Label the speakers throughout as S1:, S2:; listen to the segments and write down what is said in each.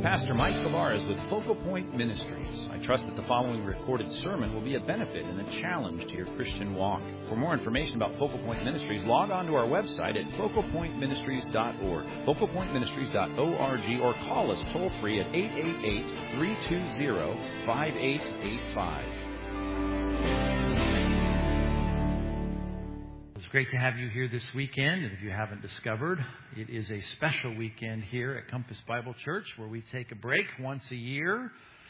S1: Pastor Mike Tavares with Focal Point Ministries. I trust that the following recorded sermon will be a benefit and a challenge to your Christian walk. For more information about Focal Point Ministries, log on to our website at focalpointministries.org, focalpointministries.org, or call us toll-free at 888-320-5885.
S2: It's great to have you here this weekend, and if you haven't discovered, it is a special weekend here at Compass Bible Church where we take a break once a year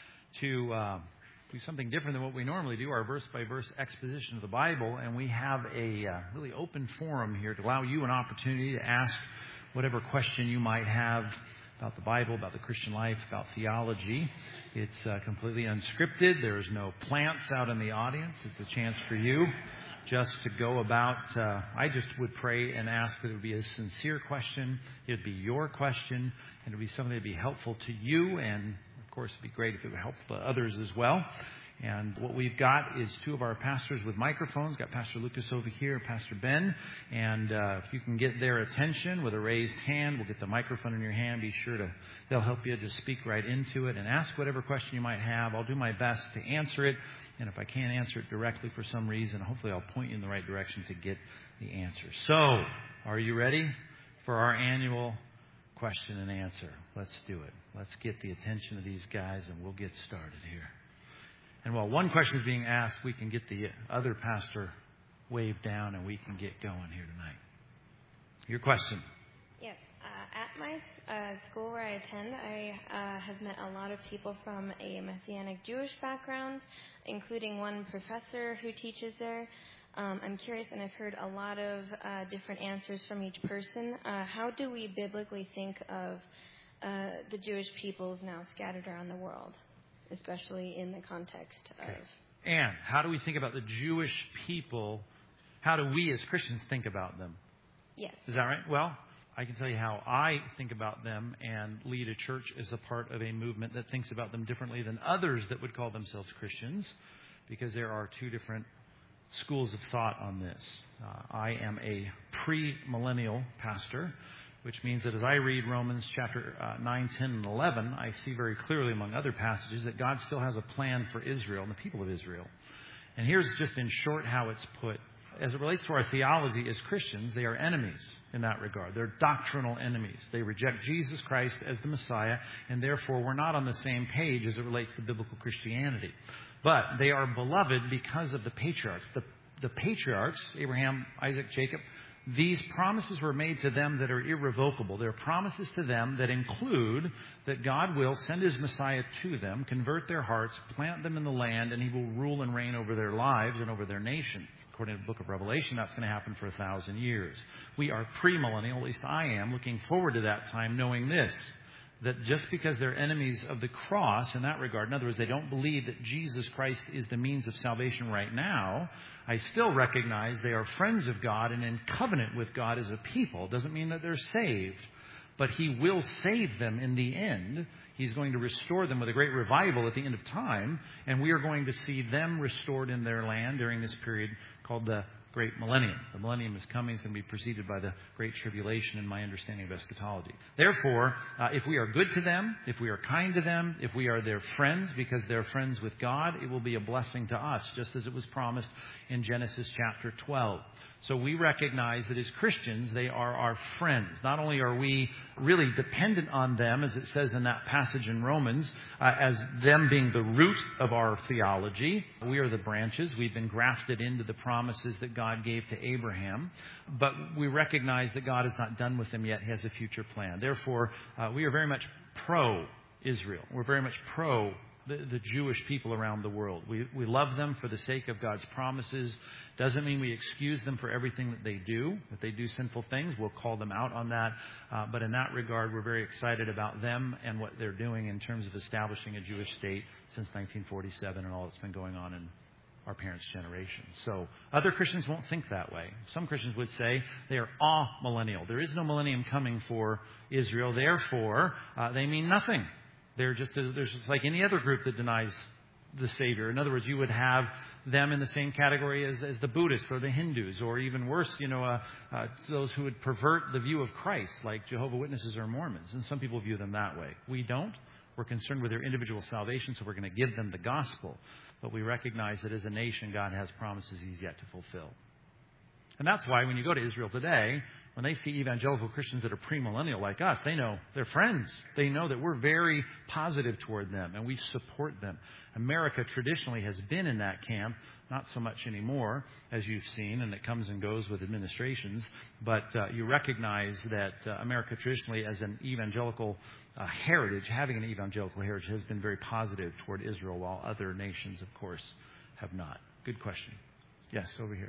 S2: to do something different than what we normally do, our verse-by-verse exposition of the Bible, and we have a really open forum here to allow you an opportunity to ask whatever question you might have about the Bible, about the Christian life, about theology. It's completely unscripted. There's no plants out in the audience. It's a chance for you just to go about, I just would pray and ask that it would be a sincere question. It would be your question, and it would be something that would be helpful to you, and of course it would be great if it would help others as well. And what we've got is two of our pastors with microphones. Got Pastor Lucas over here, Pastor Ben. And if you can get their attention with a raised hand, we'll get the microphone in your hand. Be sure they'll help you just speak right into it and ask whatever question you might have. I'll do my best to answer it. And if I can't answer it directly for some reason, hopefully I'll point you in the right direction to get the answer. So, are you ready for our annual question and answer? Let's do it. Let's get the attention of these guys and we'll get started here. And while one question is being asked, we can get the other pastor waved down and we can get going here tonight. Your question.
S3: Yes. At my school where I attend, I have met a lot of people from a Messianic Jewish background, including one professor who teaches there. I'm curious, and I've heard a lot of different answers from each person. How do we biblically think of the Jewish peoples now scattered around the world, especially in the context of...
S2: And how do we think about the Jewish people? How do we as Christians think about them?
S3: Yes.
S2: Is that right? Well, I can tell you how I think about them and lead a church as a part of a movement that thinks about them differently than others that would call themselves Christians, because there are two different schools of thought on this. I am a pre-millennial pastor, which means that as I read Romans chapter 9, 10, and 11, I see very clearly, among other passages, that God still has a plan for Israel and the people of Israel. And here's just in short how it's put. As it relates to our theology as Christians, they are enemies in that regard. They're doctrinal enemies. They reject Jesus Christ as the Messiah, and therefore we're not on the same page as it relates to biblical Christianity. But they are beloved because of the patriarchs. The patriarchs, Abraham, Isaac, Jacob, these promises were made to them that are irrevocable. They're promises to them that include that God will send His Messiah to them, convert their hearts, plant them in the land, and He will rule and reign over their lives and over their nation. According to the book of Revelation, that's going to happen for 1,000 years. We are premillennial, at least I am, looking forward to that time, knowing this, that just because they're enemies of the cross in that regard, in other words, they don't believe that Jesus Christ is the means of salvation right now, I still recognize they are friends of God and in covenant with God as a people. Doesn't mean that they're saved, but He will save them in the end. He's going to restore them with a great revival at the end of time, and we are going to see them restored in their land during this period called the Great Millennium. The millennium is coming. It's going to be preceded by the Great Tribulation in my understanding of eschatology. Therefore, if we are good to them, if we are kind to them, if we are their friends because they're friends with God, it will be a blessing to us, just as it was promised in Genesis chapter 12. So we recognize that as Christians, they are our friends. Not only are we really dependent on them, as it says in that passage in Romans, as them being the root of our theology, we are the branches. We've been grafted into the promises that God gave to Abraham. But we recognize that God is not done with them yet. He has a future plan. Therefore, we are very much pro-Israel. We're very much pro the Jewish people around the world. We love them for the sake of God's promises. Doesn't mean we excuse them for everything that they do. If they do sinful things, we'll call them out on that. But in that regard, we're very excited about them and what they're doing in terms of establishing a Jewish state since 1947 and all that's been going on in our parents' generation. So other Christians won't think that way. Some Christians would say they are amillennial. There is no millennium coming for Israel. Therefore, they mean nothing. They're just like any other group that denies the Savior. In other words, you would have them in the same category as the Buddhists or the Hindus, or even worse, those who would pervert the view of Christ, like Jehovah's Witnesses or Mormons. And some people view them that way. We don't. We're concerned with their individual salvation, so we're going to give them the gospel. But we recognize that as a nation, God has promises He's yet to fulfill. And that's why when you go to Israel today, when they see evangelical Christians that are premillennial like us, they know they're friends. They know that we're very positive toward them and we support them. America traditionally has been in that camp, not so much anymore, as you've seen, and it comes and goes with administrations. But you recognize that America traditionally, as an evangelical heritage, having an evangelical heritage, has been very positive toward Israel, while other nations, of course, have not. Good question. Yes, over here.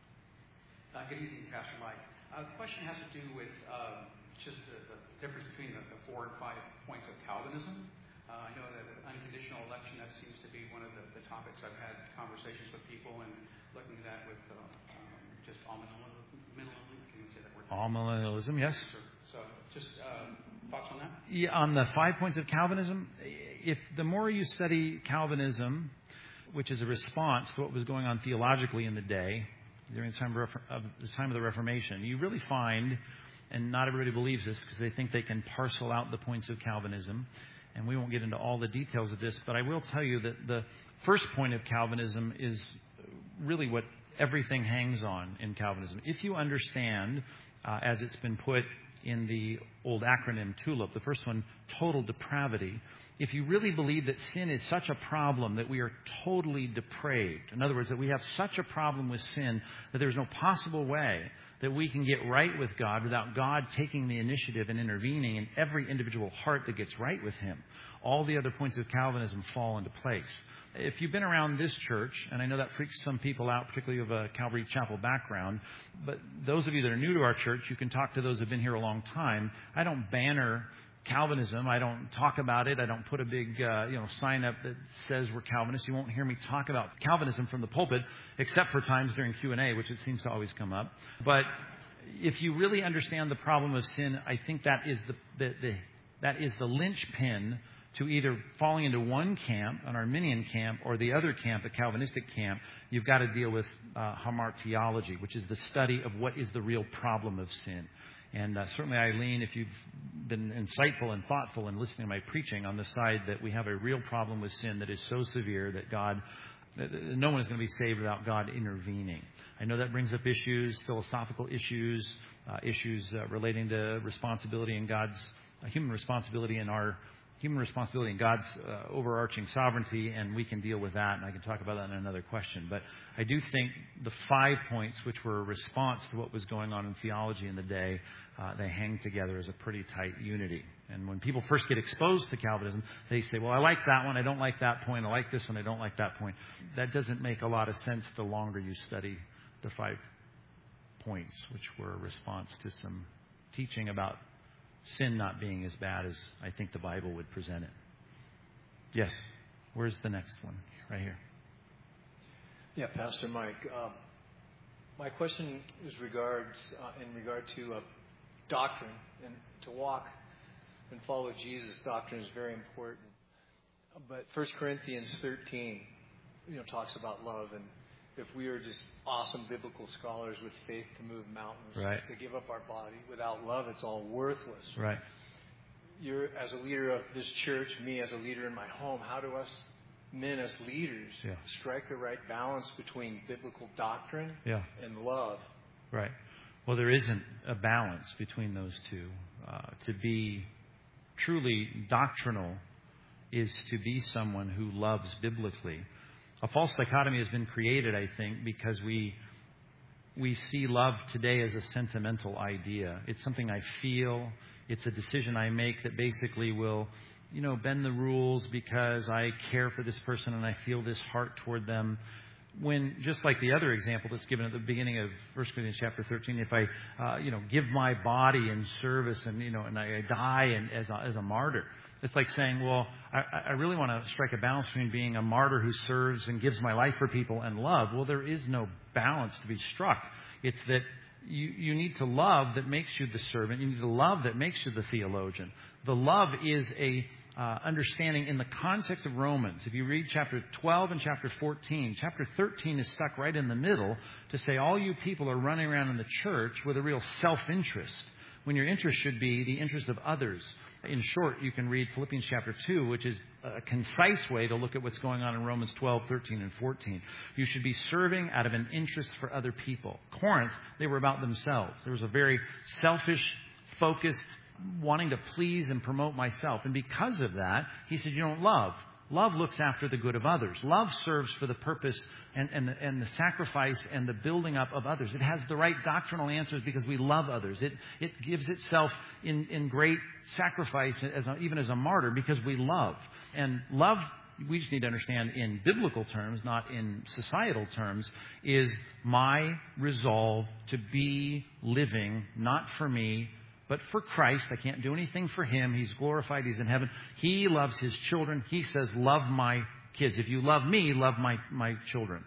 S4: Good evening, Pastor Mike. The question has to do with just the difference between the 4 and 5 points of Calvinism. I know that unconditional election, that seems to be one of the topics I've had conversations with people and looking at that with just all-millennialism. Can you say that word?
S2: All-millennialism, yes.
S4: So just thoughts on that?
S2: Yeah, on the 5 points of Calvinism, if the more you study Calvinism, which is a response to what was going on theologically in the day, during the time of the Reformation, you really find, and not everybody believes this because they think they can parcel out the points of Calvinism, and we won't get into all the details of this, but I will tell you that the first point of Calvinism is really what everything hangs on in Calvinism. If you understand, as it's been put in the old acronym TULIP, the first one, total depravity. If you really believe that sin is such a problem that we are totally depraved, in other words, that we have such a problem with sin that there's no possible way that we can get right with God without God taking the initiative and intervening in every individual heart that gets right with Him, all the other points of Calvinism fall into place. If you've been around this church, and I know that freaks some people out, particularly of a Calvary Chapel background, but those of you that are new to our church, you can talk to those who have been here a long time. I don't banner Calvinism. I don't talk about it. I don't put a big sign up that says we're Calvinists. You won't hear me talk about Calvinism from the pulpit, except for times during Q&A, which it seems to always come up. But if you really understand the problem of sin, I think that is the linchpin to either falling into one camp, an Arminian camp, or the other camp, a Calvinistic camp. You've got to deal with hamartiology, which is the study of what is the real problem of sin. And certainly, Eileen, if you've been insightful and thoughtful in listening to my preaching on the side that we have a real problem with sin that is so severe that no one is going to be saved without God intervening. I know that brings up issues, philosophical issues, issues relating to responsibility in God's human responsibility in God's overarching sovereignty, and we can deal with that, and I can talk about that in another question. But I do think the 5 points, which were a response to what was going on in theology in the day, they hang together as a pretty tight unity. And when people first get exposed to Calvinism, they say, well, I like that one, I don't like that point, I like this one, I don't like that point. That doesn't make a lot of sense the longer you study the 5 points, which were a response to some teaching about sin not being as bad as I think the Bible would present it. Yes. Where's the next one? Right here.
S5: Yeah, Pastor Mike. My question is in regard to doctrine, and to walk and follow Jesus. Doctrine is very important. But 1 Corinthians 13, talks about love, and if we are just awesome biblical scholars with faith to move mountains,
S2: right,
S5: to give up our body, without love, it's all worthless.
S2: Right.
S5: You're, as a leader of this church, me as a leader in my home, how do us men as leaders strike the right balance between biblical doctrine and love?
S2: Right. Well, there isn't a balance between those two. To be truly doctrinal is to be someone who loves biblically. A false dichotomy has been created, I think, because we see love today as a sentimental idea. It's something I feel. It's a decision I make that basically will, bend the rules because I care for this person and I feel this heart toward them. When, just like the other example that's given at the beginning of 1 Corinthians chapter 13, if I, give my body in service and I die as a martyr, it's like saying, well, I really want to strike a balance between being a martyr who serves and gives my life for people and love. Well, there is no balance to be struck. It's that you need to love that makes you the servant. You need to love that makes you the theologian. The love is a understanding in the context of Romans. If you read chapter 12 and chapter 14, chapter 13 is stuck right in the middle to say all you people are running around in the church with a real self-interest, when your interest should be the interest of others. In short, you can read Philippians chapter 2, which is a concise way to look at what's going on in Romans 12, 13, and 14. You should be serving out of an interest for other people. Corinth, they were about themselves. There was a very selfish, focused, wanting to please and promote myself. And because of that, he said, you don't love. Love looks after the good of others. Love serves for the purpose and the sacrifice and the building up of others. It has the right doctrinal answers because we love others. It gives itself in great sacrifice, even as a martyr, because we love. And love, we just need to understand in biblical terms, not in societal terms, is my resolve to be living, not for me, but for Christ. I can't do anything for Him. He's glorified. He's in heaven. He loves His children. He says, love my kids. If you love me, love my children.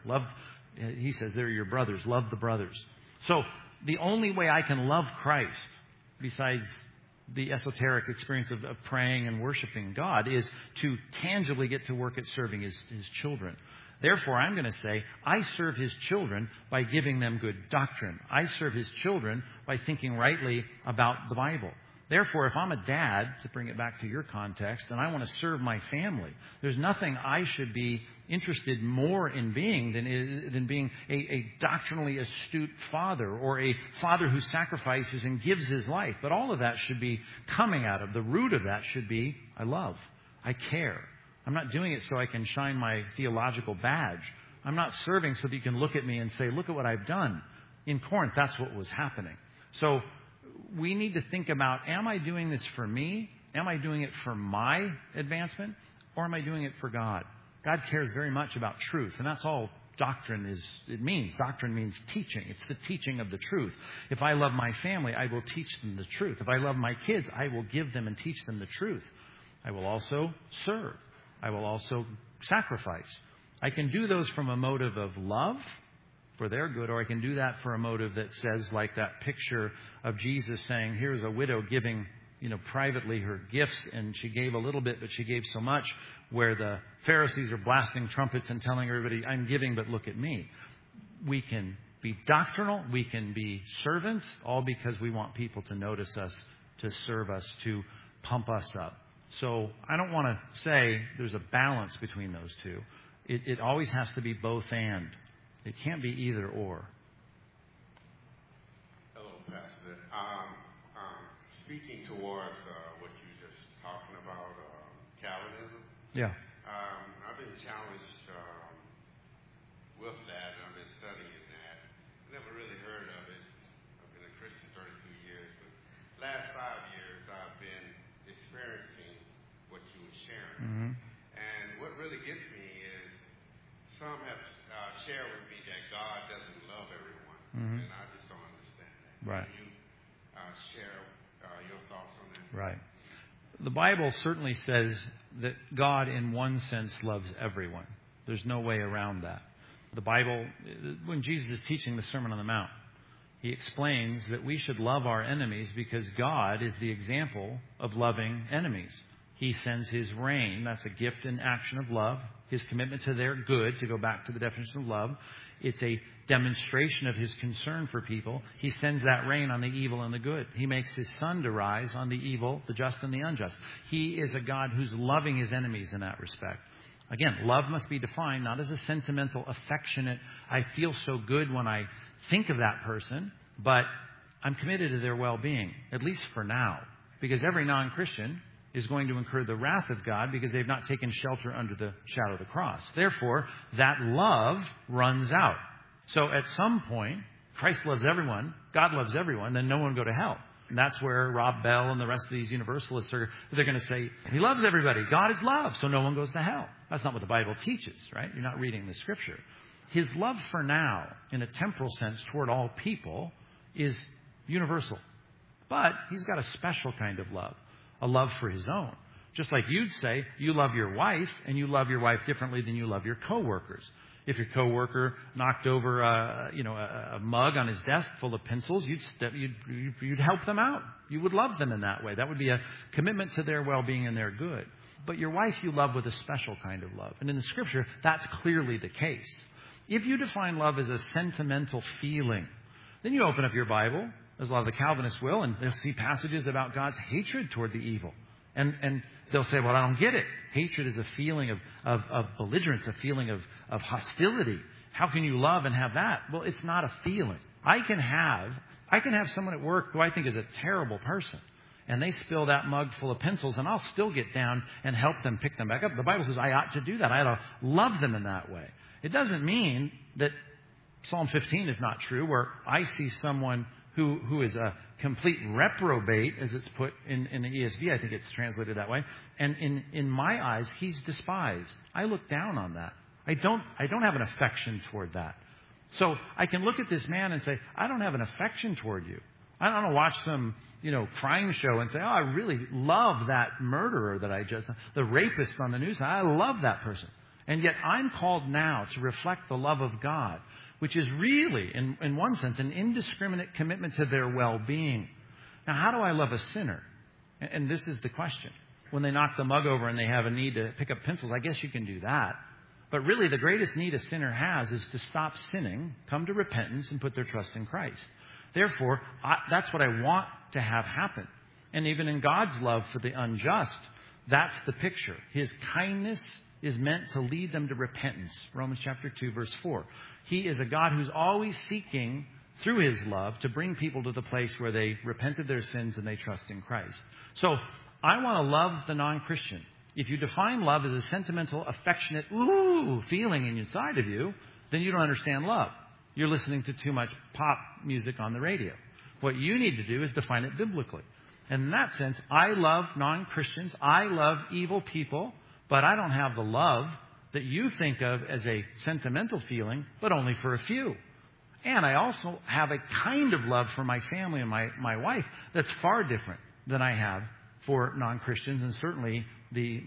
S2: He says, they're your brothers. Love the brothers. So the only way I can love Christ, besides the esoteric experience of praying and worshiping God, is to tangibly get to work at serving His children. Therefore, I'm going to say, I serve His children by giving them good doctrine. I serve His children by thinking rightly about the Bible. Therefore, if I'm a dad, to bring it back to your context, and I want to serve my family, there's nothing I should be interested more in being than being a doctrinally astute father, or a father who sacrifices and gives his life. But all of that should be coming out of, the root of that should be, I love, I care. I'm not doing it so I can shine my theological badge. I'm not serving so that you can look at me and say, look at what I've done. In Corinth, that's what was happening. So we need to think about, am I doing this for me? Am I doing it for my advancement? Or am I doing it for God? God cares very much about truth, and that's all doctrine means. Doctrine means teaching. It's the teaching of the truth. If I love my family, I will teach them the truth. If I love my kids, I will give them and teach them the truth. I will also serve. I will also sacrifice. I can do those from a motive of love for their good, or I can do that for a motive that says, like that picture of Jesus saying, here's a widow giving, privately her gifts, and she gave a little bit, but she gave so much, where the Pharisees are blasting trumpets and telling everybody, I'm giving, but look at me. We can be doctrinal, we can be servants, all because we want people to notice us, to serve us, to pump us up. So I don't want to say there's a balance between those two. It always has to be both and. It can't be either or.
S6: Hello, Pastor. Speaking toward what you just talking about, Calvinism.
S2: Yeah.
S6: I've been challenged with that, and I've been studying that. Never really heard of it. I've been a Christian 32 years, but last 5 years I've been experiencing what you were sharing.
S2: Mm-hmm.
S6: And what really gets me is some have shared with me that God doesn't love everyone.
S2: Mm-hmm.
S6: And I just don't understand that.
S2: Right.
S6: Can you share your thoughts on that?
S2: Right. The Bible certainly says that God, in one sense, loves everyone. There's no way around that. The Bible, when Jesus is teaching the Sermon on the Mount, He explains that we should love our enemies because God is the example of loving enemies. He sends His rain. That's a gift and action of love. His commitment to their good, to go back to the definition of love. It's a demonstration of His concern for people. He sends that rain on the evil and the good. He makes His sun to rise on the evil, the just and the unjust. He is a God who's loving His enemies in that respect. Again, love must be defined not as a sentimental, affectionate, I feel so good when I think of that person, but I'm committed to their well-being, at least for now. Because every non-Christian is going to incur the wrath of God because they've not taken shelter under the shadow of the cross. Therefore, that love runs out. So at some point, Christ loves everyone, God loves everyone, then no one will go to hell. And that's where Rob Bell and the rest of these universalists they're going to say, He loves everybody. God is love, so no one goes to hell. That's not what the Bible teaches, right? You're not reading the Scripture. His love for now, in a temporal sense, toward all people, is universal. But He's got a special kind of love, a love for His own. Just like you'd say, you love your wife, and you love your wife differently than you love your coworkers. If your coworker knocked over a mug on his desk full of pencils, you'd help them out. You would love them in that way. That would be a commitment to their well-being and their good. But your wife you love with a special kind of love. And in the Scripture, that's clearly the case. If you define love as a sentimental feeling, then you open up your Bible, as a lot of the Calvinists will, and they'll see passages about God's hatred toward the evil. And they'll say, well, I don't get it. Hatred is a feeling of belligerence, a feeling of hostility. How can you love and have that? Well, it's not a feeling. I can have someone at work who I think is a terrible person, and they spill that mug full of pencils, and I'll still get down and help them pick them back up. The Bible says I ought to do that. I ought to love them in that way. It doesn't mean that Psalm 15 is not true, where I see someone who is a complete reprobate, as it's put in the ESV. I think it's translated that way. And in my eyes, he's despised. I look down on that. I don't have an affection toward that. So I can look at this man and say, I don't have an affection toward you. I don't want to watch some, crime show and say, oh, I really love that murderer the rapist on the news. I love that person. And yet I'm called now to reflect the love of God, which is really, in one sense, an indiscriminate commitment to their well-being. Now, how do I love a sinner? And this is the question. When they knock the mug over and they have a need to pick up pencils, I guess you can do that. But really, the greatest need a sinner has is to stop sinning, come to repentance, and put their trust in Christ. Therefore, that's what I want to have happen. And even in God's love for the unjust, that's the picture. His kindness is meant to lead them to repentance. Romans chapter 2, verse 4. He is a God who's always seeking, through His love, to bring people to the place where they repent of their sins and they trust in Christ. So, I want to love the non-Christian. If you define love as a sentimental, affectionate, feeling inside of you, then you don't understand love. You're listening to too much pop music on the radio. What you need to do is define it biblically. And in that sense, I love non-Christians. I love evil people. But I don't have the love that you think of as a sentimental feeling, but only for a few. And I also have a kind of love for my family and my wife that's far different than I have for non-Christians, and certainly the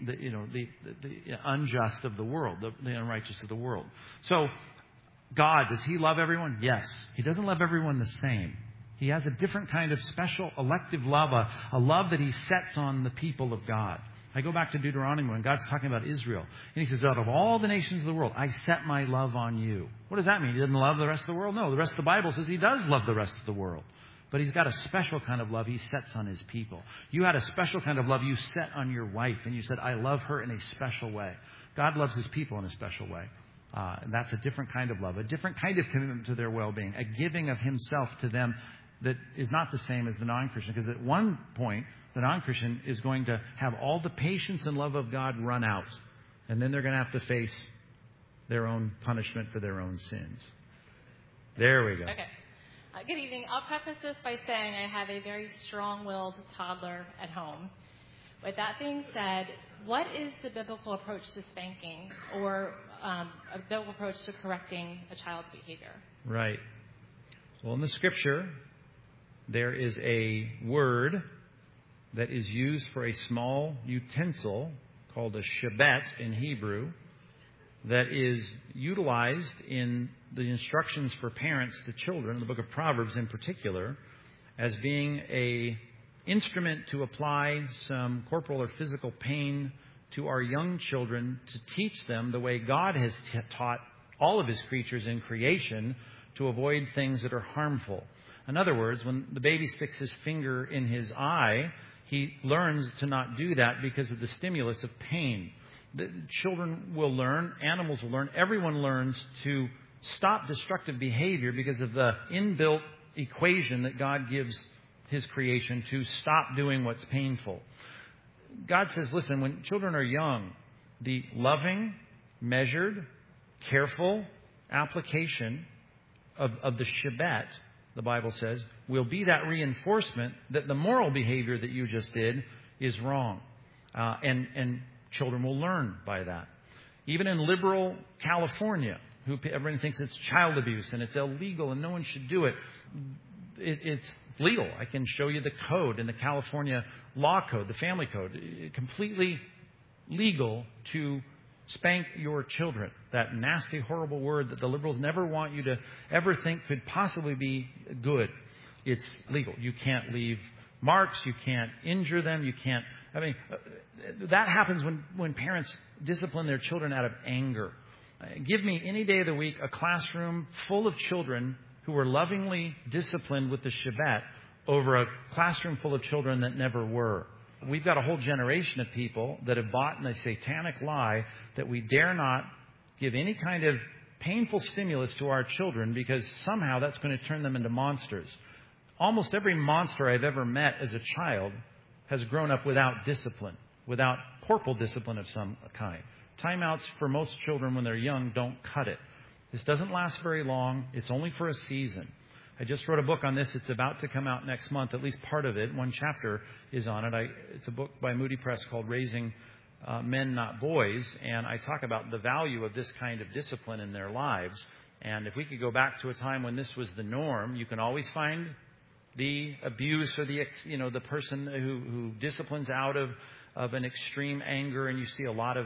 S2: unjust of the world, the unrighteous of the world. So, God, does He love everyone? Yes. He doesn't love everyone the same. He has a different kind of special elective love, a love that He sets on the people of God. I go back to Deuteronomy when God's talking about Israel. And He says, out of all the nations of the world, I set my love on you. What does that mean? He doesn't love the rest of the world? No, the rest of the Bible says He does love the rest of the world. But He's got a special kind of love He sets on His people. You had a special kind of love you set on your wife. And you said, I love her in a special way. God loves His people in a special way. And that's a different kind of love, a different kind of commitment to their well-being, a giving of Himself to them that is not the same as the non-Christian. Because at one point, the non-Christian is going to have all the patience and love of God run out. And then they're going to have to face their own punishment for their own sins. There we go.
S7: Okay. Good evening. I'll preface this by saying I have a very strong-willed toddler at home. With that being said, what is the biblical approach to spanking or a biblical approach to correcting a child's behavior?
S2: Right. Well, in the Scripture, there is a word that is used for a small utensil called a shebet in Hebrew that is utilized in the instructions for parents to children, in the book of Proverbs in particular, as being an instrument to apply some corporal or physical pain to our young children to teach them the way God has taught all of His creatures in creation to avoid things that are harmful. In other words, when the baby sticks his finger in his eye, he learns to not do that because of the stimulus of pain. The children will learn, animals will learn, everyone learns to stop destructive behavior because of the inbuilt equation that God gives His creation to stop doing what's painful. God says, listen, when children are young, the loving, measured, careful application of the shebet, the Bible says, will be that reinforcement that the moral behavior that you just did is wrong. And children will learn by that. Even in liberal California, everyone thinks it's child abuse and it's illegal and no one should do it. It's legal. I can show you the code in the California law code, the family code. Completely legal to spank your children. That nasty, horrible word that the liberals never want you to ever think could possibly be good. It's legal. You can't leave marks. You can't injure them. You can't... that happens when parents discipline their children out of anger. Give me any day of the week a classroom full of children who were lovingly disciplined with the shebet over a classroom full of children that never were. we've got a whole generation of people that have bought in a satanic lie that we dare not give any kind of painful stimulus to our children because somehow that's going to turn them into monsters. Almost every monster I've ever met as a child has grown up without discipline, without corporal discipline of some kind. Timeouts for most children when they're young don't cut it. This doesn't last very long. It's only for a season. I just wrote a book on this. It's about to come out next month. At least part of it. One chapter is on it. It's a book by Moody Press called Raising Men, Not Boys. And I talk about the value of this kind of discipline in their lives. And if we could go back to a time when this was the norm, you can always find the abuse or the person who disciplines out of an extreme anger. And you see a lot of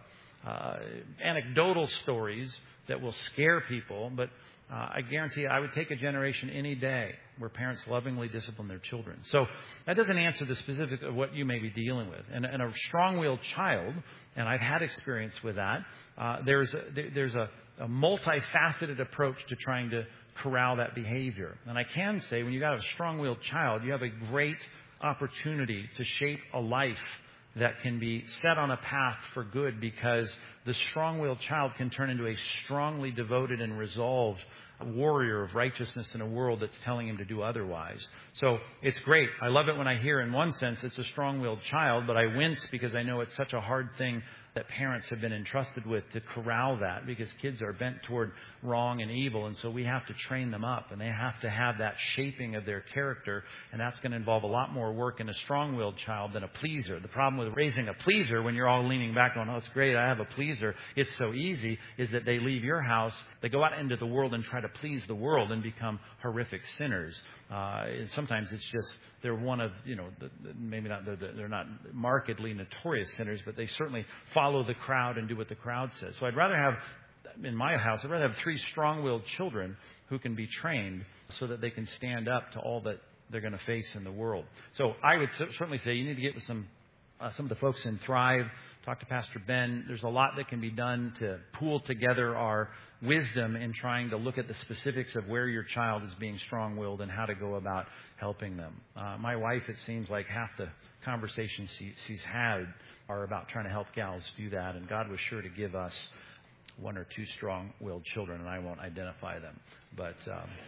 S2: anecdotal stories that will scare people. But I guarantee you, I would take a generation any day where parents lovingly discipline their children. So that doesn't answer the specific of what you may be dealing with. And a strong-willed child, and I've had experience with that, there's a multifaceted approach to trying to corral that behavior. And I can say when you've got a strong-willed child, you have a great opportunity to shape a life that can be set on a path for good, because the strong-willed child can turn into a strongly devoted and resolved warrior of righteousness in a world that's telling him to do otherwise. So it's great. I love it when I hear, in one sense, it's a strong-willed child, but I wince because I know it's such a hard thing that parents have been entrusted with to corral that, because kids are bent toward wrong and evil, and so we have to train them up, and they have to have that shaping of their character, and that's going to involve a lot more work in a strong-willed child than a pleaser. The problem with raising a pleaser, when you're all leaning back on, oh, it's great, I have a pleaser, it's so easy, is that they leave your house, they go out into the world and try to please the world and become horrific sinners. Sometimes it's just they're one of, maybe not, they're not markedly notorious sinners, but they certainly follow the crowd and do what the crowd says. So I'd rather have, in my house, I'd rather have 3 strong-willed children who can be trained so that they can stand up to all that they're going to face in the world. So I would certainly say you need to get with some of the folks in Thrive. Talk to Pastor Ben. There's a lot that can be done to pool together our wisdom in trying to look at the specifics of where your child is being strong-willed and how to go about helping them. My wife, it seems like half the conversations she's had are about trying to help gals do that. And God was sure to give us 1 or 2 strong-willed children, and I won't identify them. But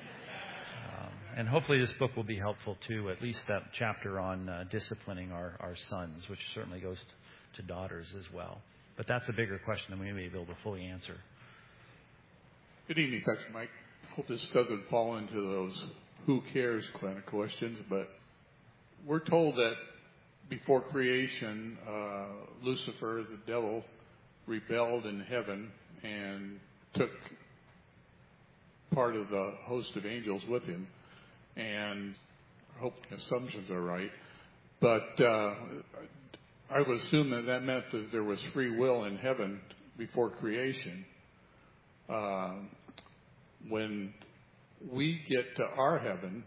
S2: and hopefully this book will be helpful too, at least that chapter on disciplining our sons, which certainly goes to daughters as well. But that's a bigger question than we may be able to fully answer.
S8: Good evening, Pastor Mike. Hope this doesn't fall into those who cares kind of questions, but we're told that before creation, Lucifer, the devil, rebelled in heaven and took part of the host of angels with him. And I hope the assumptions are right. But I would assume that meant that there was free will in heaven before creation. When we get to our heaven,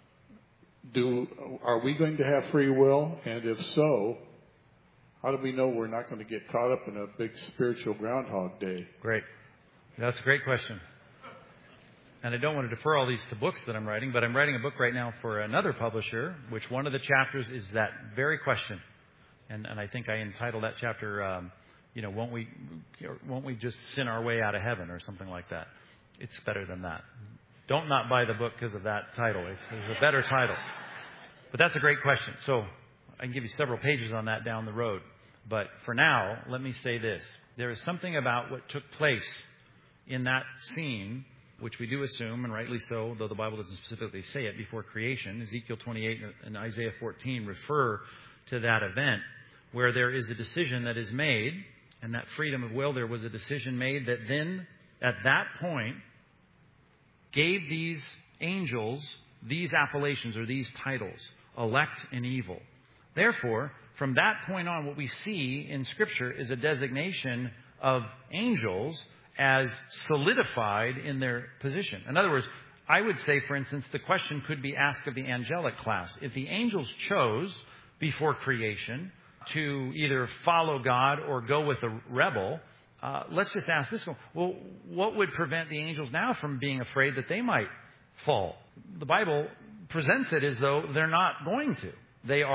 S8: are we going to have free will? And if so, how do we know we're not going to get caught up in a big spiritual Groundhog Day?
S2: Great. That's a great question. And I don't want to defer all these to books that I'm writing, but I'm writing a book right now for another publisher, which one of the chapters is that very question. And I think I entitled that chapter, won't we just sin our way out of heaven or something like that? It's better than that. Don't not buy the book because of that title. It's a better title. But that's a great question. So I can give you several pages on that down the road. But for now, let me say this. There is something about what took place in that scene, which we do assume, and rightly so, though the Bible doesn't specifically say it, before creation. Ezekiel 28 and Isaiah 14 refer to that event where there is a decision that is made, and that freedom of will, there was a decision made that then, at that point, gave these angels these appellations or these titles, elect and evil. Therefore, from that point on, what we see in Scripture is a designation of angels as solidified in their position. In other words, I would say, for instance, the question could be asked of the angelic class. If the angels chose before creation to either follow God or go with a rebel, let's just ask this one. Well, what would prevent the angels now from being afraid that they might fall? The Bible presents it as though they're not going to. They are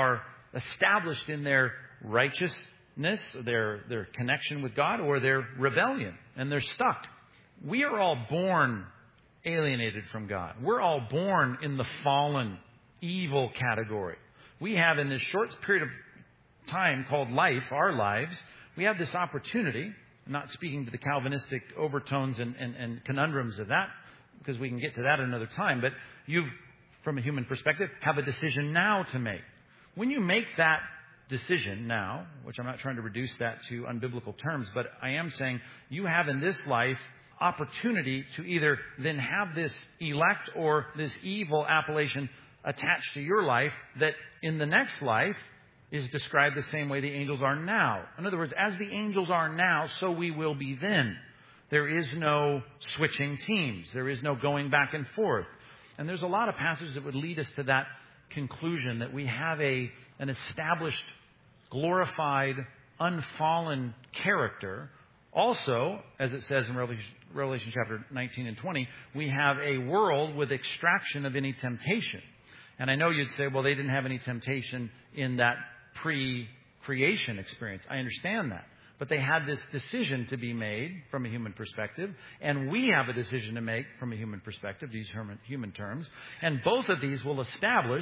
S2: established in their righteousness, their connection with God, or their rebellion, and they're stuck. We are all born alienated from God. We're all born in the fallen, evil category. We have, in this short period of time called life, our lives, we have this opportunity. I'm not speaking to the Calvinistic overtones and conundrums of that, because we can get to that another time. But you, from a human perspective, have a decision now to make. When you make that decision now, which I'm not trying to reduce that to unbiblical terms, but I am saying you have in this life opportunity to either then have this elect or this evil appellation attached to your life that in the next life is described the same way the angels are now. In other words, as the angels are now, so we will be then. There is no switching teams. There is no going back and forth. And there's a lot of passages that would lead us to that conclusion that we have an established, glorified, unfallen character. Also, as it says in Revelation chapter 19 and 20, we have a world with extraction of any temptation. And I know you'd say, well, they didn't have any temptation in that pre-creation experience. I understand that. But they had this decision to be made from a human perspective, and we have a decision to make from a human perspective, these human terms. And both of these will establish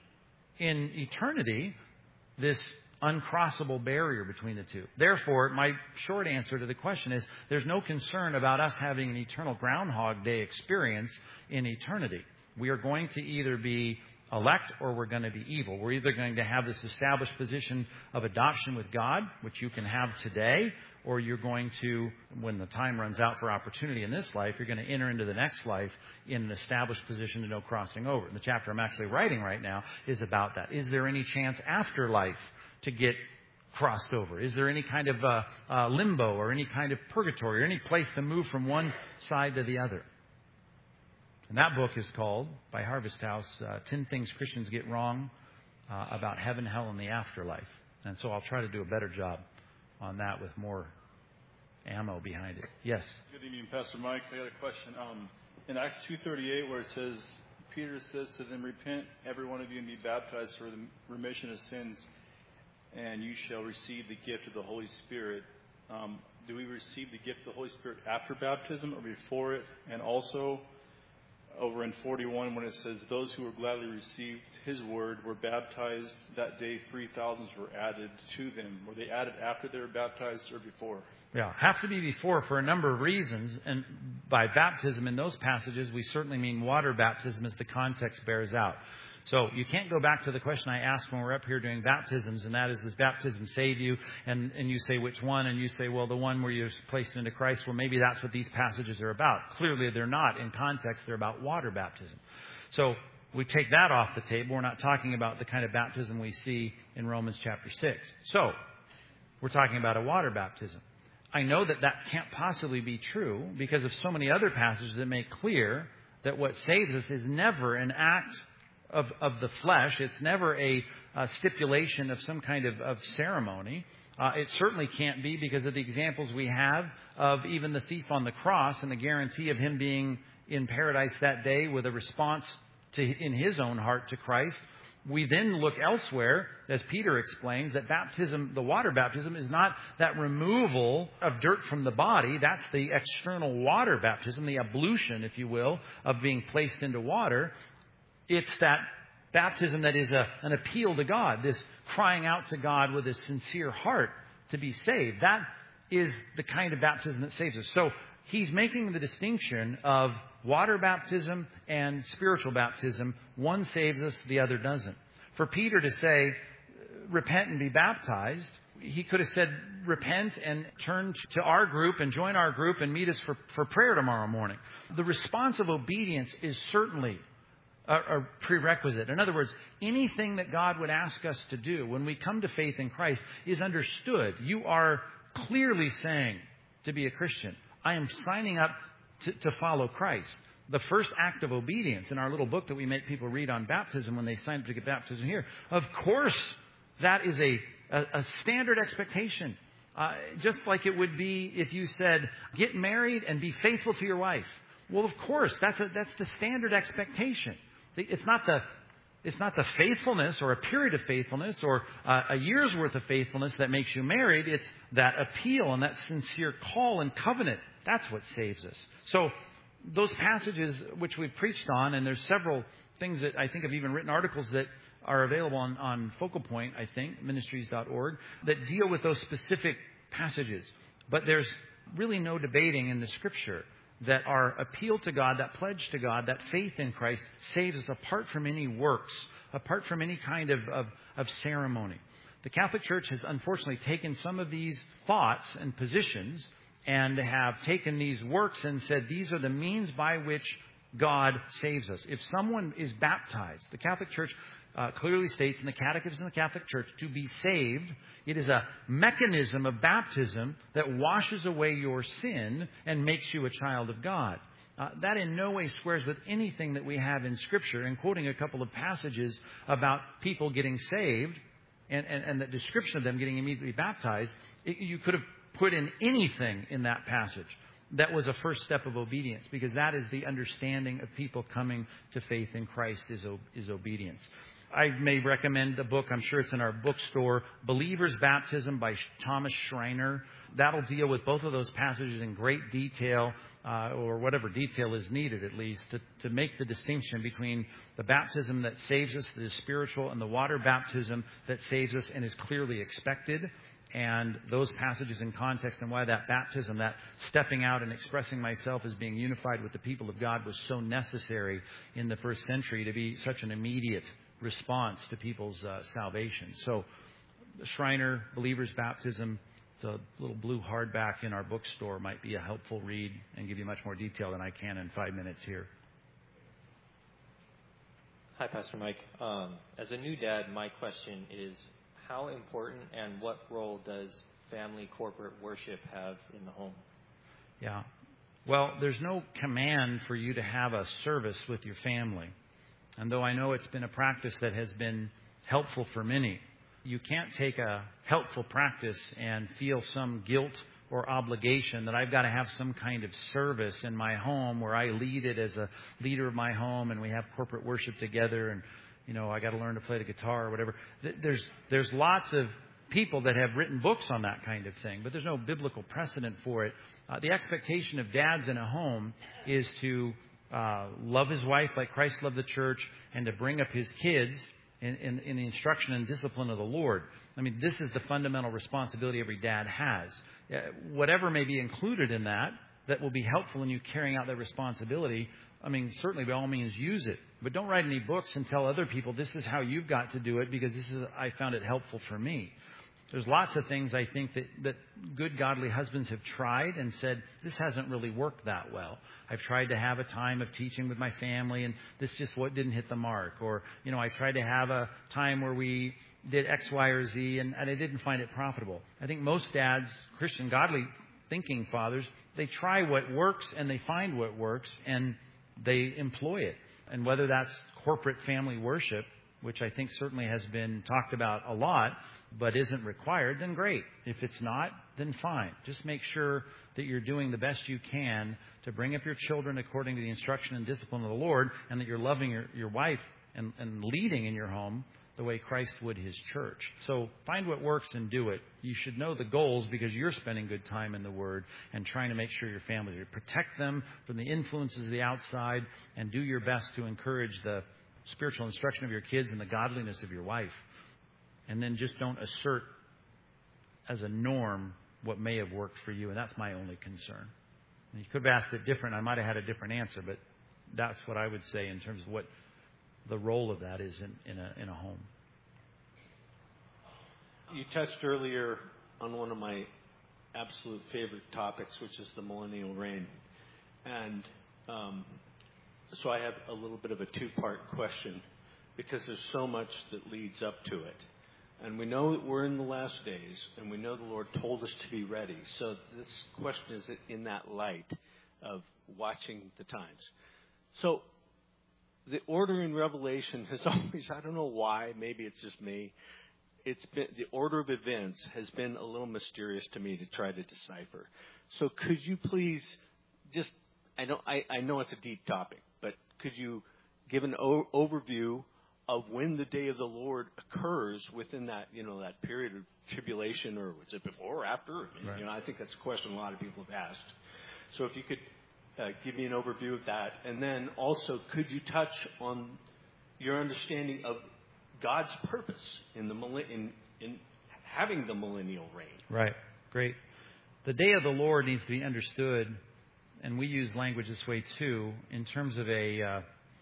S2: in eternity this uncrossable barrier between the two. Therefore, my short answer to the question is there's no concern about us having an eternal Groundhog Day experience in eternity. We are going to either be elect or we're going to be evil. We're either going to have this established position of adoption with God, which you can have today, or you're going to, when the time runs out for opportunity in this life, you're going to enter into the next life in an established position to no crossing over. And the chapter I'm actually writing right now is about that. Is there any chance after life to get crossed over? Is there any kind of limbo or any kind of purgatory or any place to move from one side to the other? And that book is called, by Harvest House, 10 Things Christians Get Wrong About Heaven, Hell, and the Afterlife. And so I'll try to do a better job on that with more ammo behind it. Yes?
S9: Good evening, Pastor Mike. I got a question. In Acts 2:38, where it says, Peter says to them, repent, every one of you, and be baptized for the remission of sins, and you shall receive the gift of the Holy Spirit. Do we receive the gift of the Holy Spirit after baptism or before it? And also, over in 41, when it says, those who were gladly received his word were baptized that day, 3,000 were added to them. Were they added after they were baptized or before?
S2: Yeah, have to be before for a number of reasons. And by baptism in those passages, we certainly mean water baptism as the context bears out. So you can't go back to the question I asked when we're up here doing baptisms, and that is, does baptism save you? And you say, which one? And you say, well, the one where you're placed into Christ. Well, maybe that's what these passages are about. Clearly, they're not. In context, they're about water baptism. So we take that off the table. We're not talking about the kind of baptism we see in Romans chapter 6. So we're talking about a water baptism. I know that that can't possibly be true because of so many other passages that make clear that what saves us is never an act of the flesh. It's never a stipulation of some kind of ceremony. It certainly can't be because of the examples we have of even the thief on the cross and the guarantee of him being in paradise that day with a response in his own heart to Christ. We then look elsewhere, as Peter explains, that baptism, the water baptism, is not that removal of dirt from the body. That's the external water baptism, the ablution, if you will, of being placed into water. It's that baptism that is an appeal to God, this crying out to God with a sincere heart to be saved. That is the kind of baptism that saves us. So he's making the distinction of water baptism and spiritual baptism. One saves us, the other doesn't. For Peter to say, repent and be baptized, he could have said, repent and turn to our group and join our group and meet us for prayer tomorrow morning. The response of obedience is certainly a prerequisite. In other words, anything that God would ask us to do when we come to faith in Christ is understood. You are clearly saying, to be a Christian, I am signing up to follow Christ. The first act of obedience in our little book that we make people read on baptism when they sign up to get baptism here, of course, that is a standard expectation. Just like it would be if you said, get married and be faithful to your wife. Well, of course, that's the standard expectation. It's not the It's not the faithfulness or a period of faithfulness or a year's worth of faithfulness that makes you married. It's that appeal and that sincere call and covenant. That's what saves us. So those passages which we've preached on, and there's several things that I think have even written articles that are available on Focal Point, I think, ministries.org, that deal with those specific passages. But there's really no debating in the Scripture that our appeal to God, that pledge to God, that faith in Christ saves us apart from any works, apart from any kind of ceremony. The Catholic Church has unfortunately taken some of these thoughts and positions and have taken these works and said these are the means by which God saves us. If someone is baptized, the Catholic Church clearly states in the Catechism of the Catholic Church, to be saved, it is a mechanism of baptism that washes away your sin and makes you a child of God. That in no way squares with anything that we have in Scripture. And quoting a couple of passages about people getting saved and the description of them getting immediately baptized, you could have put in anything in that passage that was a first step of obedience, because that is the understanding of people coming to faith in Christ is obedience. I may recommend the book, I'm sure it's in our bookstore, Believer's Baptism by Thomas Schreiner. That'll deal with both of those passages in great detail, or whatever detail is needed at least, to make the distinction between the baptism that saves us, the spiritual, and the water baptism that saves us and is clearly expected. And those passages in context and why that baptism, that stepping out and expressing myself as being unified with the people of God was so necessary in the first century to be such an immediate response to people's salvation. So Schreiner, Believer's Baptism, it's a little blue hardback in our bookstore, might be a helpful read and give you much more detail than I can in 5 minutes here.
S10: Hi, Pastor Mike. As a new dad, my question is, how important and what role does family corporate worship have in the home?
S2: Yeah. Well, there's no command for you to have a service with your family. And though I know it's been a practice that has been helpful for many, you can't take a helpful practice and feel some guilt or obligation that I've got to have some kind of service in my home where I lead it as a leader of my home and we have corporate worship together and I got to learn to play the guitar or whatever. There's lots of people that have written books on that kind of thing, but there's no biblical precedent for it. The expectation of dads in a home is to love his wife like Christ loved the church and to bring up his kids in the instruction and discipline of the Lord. I mean, this is the fundamental responsibility every dad has. Whatever may be included in that will be helpful in you carrying out that responsibility, I mean, certainly by all means use it. But don't write any books and tell other people this is how you've got to do it because I found it helpful for me. There's lots of things I think that good godly husbands have tried and said, this hasn't really worked that well. I've tried to have a time of teaching with my family and this just didn't hit the mark. Or, I tried to have a time where we did X, Y, or Z and I didn't find it profitable. I think most dads, Christian godly thinking fathers, they try what works and they find what works and they employ it. And whether that's corporate family worship, which I think certainly has been talked about a lot, but isn't required, then great. If it's not, then fine. Just make sure that you're doing the best you can to bring up your children according to the instruction and discipline of the Lord, and that you're loving your wife and leading in your home the way Christ would his church. So find what works and do it. You should know the goals because you're spending good time in the Word and trying to make sure your family, protect them from the influences of the outside and do your best to encourage the spiritual instruction of your kids and the godliness of your wife. And then just don't assert as a norm what may have worked for you. And that's my only concern. And you could have asked it different. I might have had a different answer, but that's what I would say in terms of what the role of that is in a home.
S11: You touched earlier on one of my absolute favorite topics, which is the millennial reign. And so I have a little bit of a two-part question because there's so much that leads up to it. And we know that we're in the last days, and we know the Lord told us to be ready. So this question is in that light of watching the times. So the order in Revelation has always, I don't know why, maybe it's just me, it's been, the order of events has been a little mysterious to me to try to decipher. So could you please just, I know it's a deep topic, but could you give an overview of when the day of the Lord occurs within that, that period of tribulation, or is it before or after?
S2: Right.
S11: I think that's a question a lot of people have asked. So if you could give me an overview of that. And then also, could you touch on your understanding of God's purpose in having the millennial reign?
S2: Right. Great. The day of the Lord needs to be understood, and we use language this way too, in terms of a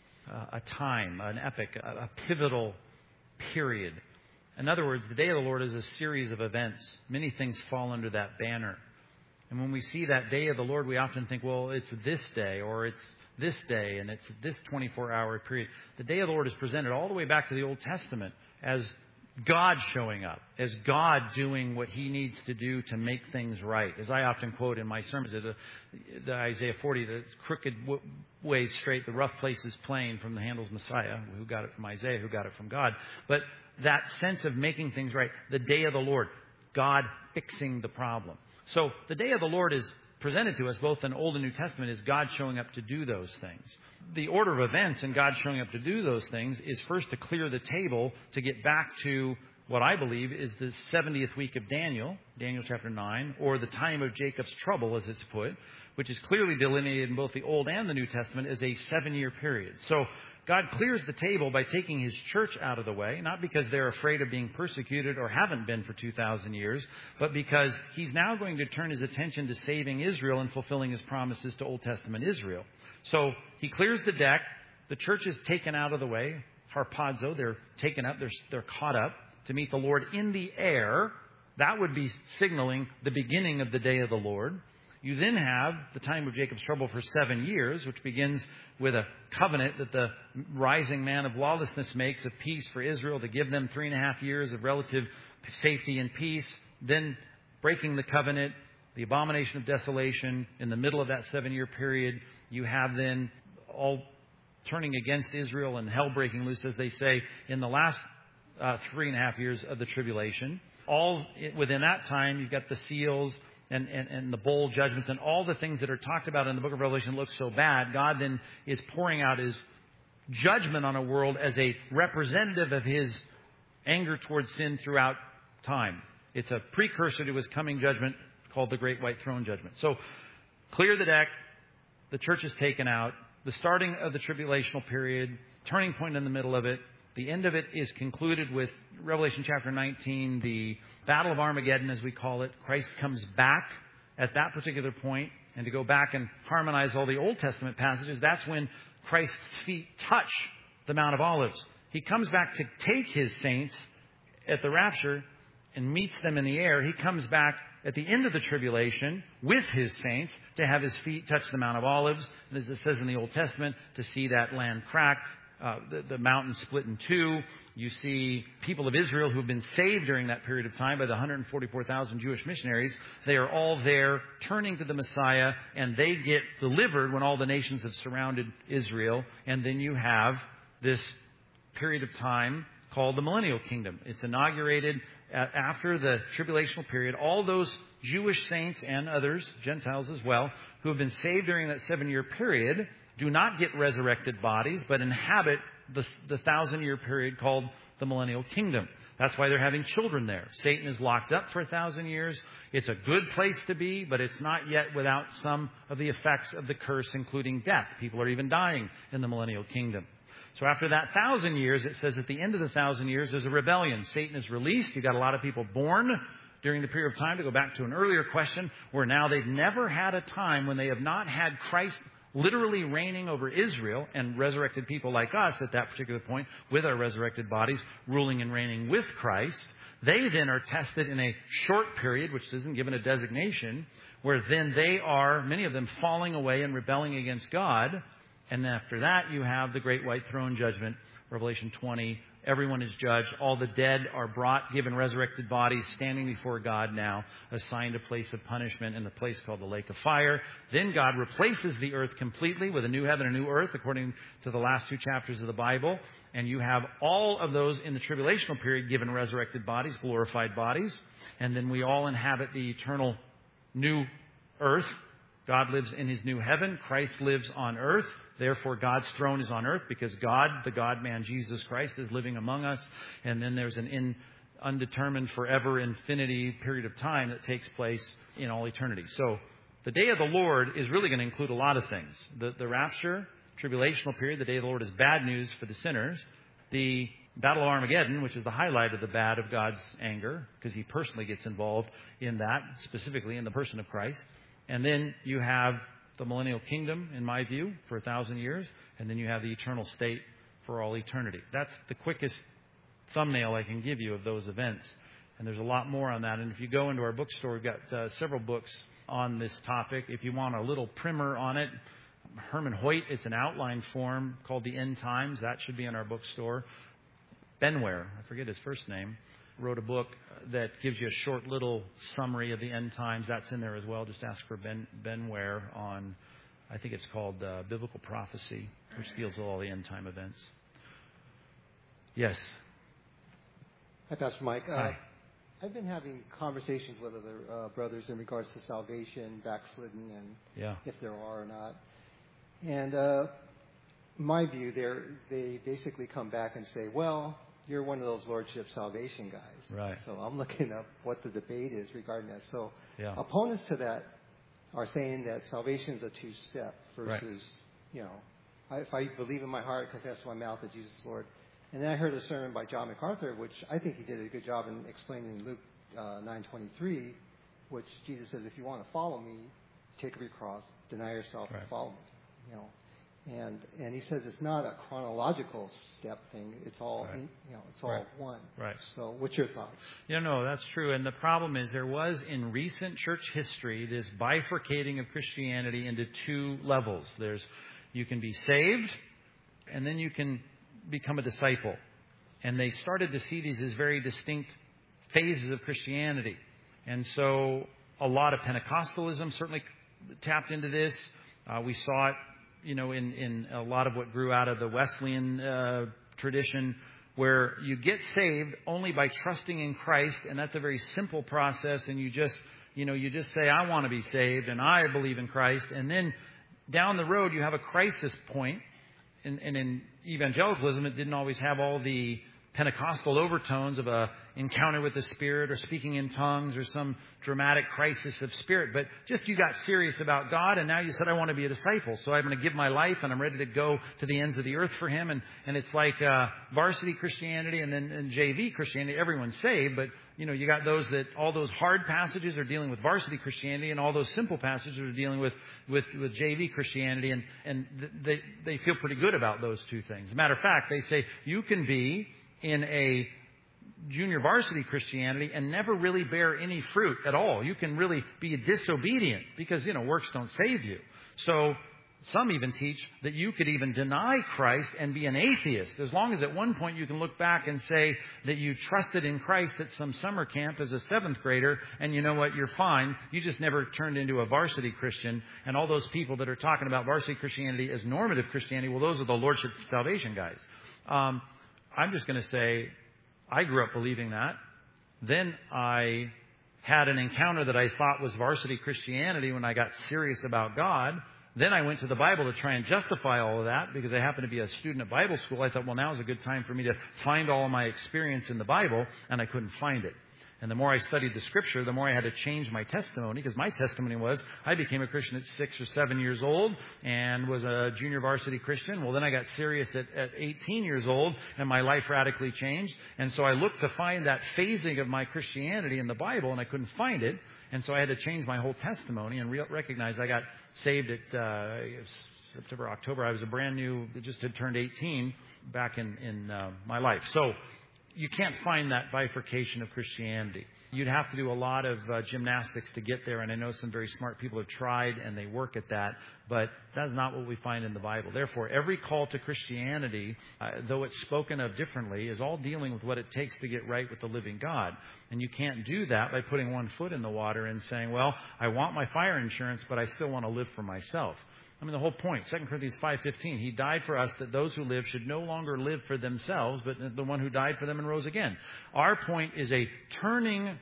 S2: time, an epoch, a pivotal period. In other words, the day of the Lord is a series of events. Many things fall under that banner. And when we see that day of the Lord, we often think, well, it's this day, or it's this day, and it's this 24-hour period. The day of the Lord is presented all the way back to the Old Testament as God showing up, as God doing what He needs to do to make things right. As I often quote in my sermons, the Isaiah 40, the crooked ways straight, the rough places plain, from the Handel's Messiah, who got it from Isaiah, who got it from God. But that sense of making things right, the day of the Lord, God fixing the problem. So the day of the Lord is presented to us both in Old and New Testament as God showing up to do those things. The order of events in God showing up to do those things is first to clear the table to get back to what I believe is the 70th week of Daniel chapter 9, or the time of Jacob's trouble, as it's put, which is clearly delineated in both the Old and the New Testament as a 7-year period. So God clears the table by taking His church out of the way, not because they're afraid of being persecuted or haven't been for 2,000 years, but because He's now going to turn His attention to saving Israel and fulfilling His promises to Old Testament Israel. So He clears the deck. The church is taken out of the way. Harpazo, they're taken up, they're caught up to meet the Lord in the air. That would be signaling the beginning of the day of the Lord. You then have the time of Jacob's trouble for 7 years, which begins with a covenant that the rising man of lawlessness makes of peace for Israel to give them 3.5 years of relative safety and peace. Then breaking the covenant, the abomination of desolation. In the middle of that 7-year period, you have then all turning against Israel and hell breaking loose, as they say, in the last 3.5 years of the tribulation. All within that time, you've got the seals and the bowl judgments and all the things that are talked about in the book of Revelation look so bad. God then is pouring out His judgment on a world as a representative of His anger towards sin throughout time. It's a precursor to His coming judgment called the Great White Throne Judgment. So clear the deck. The church is taken out. The starting of the tribulational period, turning point in the middle of it. The end of it is concluded with Revelation chapter 19, the Battle of Armageddon, as we call it. Christ comes back at that particular point, and to go back and harmonize all the Old Testament passages, that's when Christ's feet touch the Mount of Olives. He comes back to take His saints at the rapture and meets them in the air. He comes back at the end of the tribulation with His saints to have His feet touch the Mount of Olives, and as it says in the Old Testament, to see that land crack. The mountain split in two. You see people of Israel who have been saved during that period of time by the 144,000 Jewish missionaries. They are all there turning to the Messiah, and they get delivered when all the nations have surrounded Israel. And then you have this period of time called the Millennial Kingdom. It's inaugurated after the tribulational period. All those Jewish saints and others, Gentiles as well, who have been saved during that 7-year period do not get resurrected bodies, but inhabit the 1,000-year period called the Millennial Kingdom. That's why they're having children there. Satan is locked up for 1,000 years. It's a good place to be, but it's not yet without some of the effects of the curse, including death. People are even dying in the Millennial Kingdom. So after that 1,000 years, it says at the end of the 1,000 years, there's a rebellion. Satan is released. You've got a lot of people born during the period of time, to go back to an earlier question, where now they've never had a time when they have not had Christ literally reigning over Israel and resurrected people like us at that particular point with our resurrected bodies, ruling and reigning with Christ. They then are tested in a short period, which isn't given a designation, where then they are, many of them, falling away and rebelling against God. And after that, you have the Great White Throne Judgment, Revelation 20. Everyone is judged. All the dead are brought, given resurrected bodies, standing before God now, assigned a place of punishment in the place called the lake of fire. Then God replaces the earth completely with a new heaven and a new earth, according to the last 2 chapters of the Bible. And you have all of those in the tribulational period given resurrected bodies, glorified bodies. And then we all inhabit the eternal new earth God lives in His new heaven. Christ lives on earth. Therefore, God's throne is on earth because God, the God-man Jesus Christ, is living among us. And then there's an undetermined forever infinity period of time that takes place in all eternity. So the day of the Lord is really going to include a lot of things. The rapture, tribulational period, the day of the Lord is bad news for the sinners. The Battle of Armageddon, which is the highlight of the bad of God's anger, because He personally gets involved in that, specifically in the person of Christ. And then you have the millennial kingdom, in my view, for 1,000 years. And then you have the eternal state for all eternity. That's the quickest thumbnail I can give you of those events. And there's a lot more on that. And if you go into our bookstore, we've got several books on this topic. If you want a little primer on it, Herman Hoyt, it's an outline form called The End Times. That should be in our bookstore. Benware, I forget his first name, wrote a book that gives you a short little summary of the end times. That's in there as well. Just ask for Benware on, I think it's called Biblical Prophecy, which deals with all the end time events. Yes.
S12: Hi, Pastor Mike.
S2: Hi.
S12: I've been having conversations with other brothers in regards to salvation, backslidden, and if there are or not. And my view, they basically come back and say, well, you're one of those Lordship salvation guys.
S2: Right.
S12: So I'm looking up what the debate is regarding that. So opponents to that are saying that salvation is a two-step versus, if I believe in my heart, confess with my mouth that Jesus is Lord. And then I heard a sermon by John MacArthur, which I think he did a good job in explaining in Luke 9:23, which Jesus says, if you want to follow me, take up your cross, deny yourself, and follow me. And he says it's not a chronological step thing. It's all, it's all one. Right. So what's your thoughts?
S2: No, that's true. And the problem is there was in recent church history this bifurcating of Christianity into two levels. You can be saved, and then you can become a disciple. And they started to see these as very distinct phases of Christianity. And so a lot of Pentecostalism certainly tapped into this. We saw it, in a lot of what grew out of the Wesleyan tradition, where you get saved only by trusting in Christ, and that's a very simple process, and you just say, I want to be saved, and I believe in Christ, and then down the road you have a crisis point, and in evangelicalism it didn't always have all the Pentecostal overtones of a encounter with the Spirit or speaking in tongues or some dramatic crisis of spirit. But just you got serious about God, and now you said, I want to be a disciple. So I'm going to give my life, and I'm ready to go to the ends of the earth for Him. And it's like varsity Christianity and then JV Christianity. Everyone's saved, but you got those that all those hard passages are dealing with varsity Christianity, and all those simple passages are dealing with JV Christianity, and they feel pretty good about those two things. As a matter of fact, they say you can be in a junior varsity Christianity and never really bear any fruit at all. You can really be disobedient because, works don't save you. So some even teach that you could even deny Christ and be an atheist, as long as at one point you can look back and say that you trusted in Christ at some summer camp as a 7th grader, and you know what, you're fine. You just never turned into a varsity Christian. And all those people that are talking about varsity Christianity as normative Christianity, well, those are the Lordship salvation guys. I'm just going to say, I grew up believing that. Then I had an encounter that I thought was varsity Christianity when I got serious about God. Then I went to the Bible to try and justify all of that because I happened to be a student at Bible school. I thought, well, now is a good time for me to find all of my experience in the Bible, and I couldn't find it. And the more I studied the Scripture, the more I had to change my testimony, because my testimony was I became a Christian at 6 or 7 years old and was a junior varsity Christian. Well, then I got serious at 18 years old, and my life radically changed. And so I looked to find that phasing of my Christianity in the Bible, and I couldn't find it. And so I had to change my whole testimony and recognize I got saved at September, October. I was just had turned 18 back in my life. So you can't find that bifurcation of Christianity. You'd have to do a lot of gymnastics to get there, and I know some very smart people have tried and they work at that, but that's not what we find in the Bible. Therefore, every call to Christianity, though it's spoken of differently, is all dealing with what it takes to get right with the living God. And you can't do that by putting one foot in the water and saying, well, I want my fire insurance, but I still want to live for myself. I mean, the whole point, 2 Corinthians 5:15, He died for us that those who live should no longer live for themselves, but the one who died for them and rose again. Our point is a turning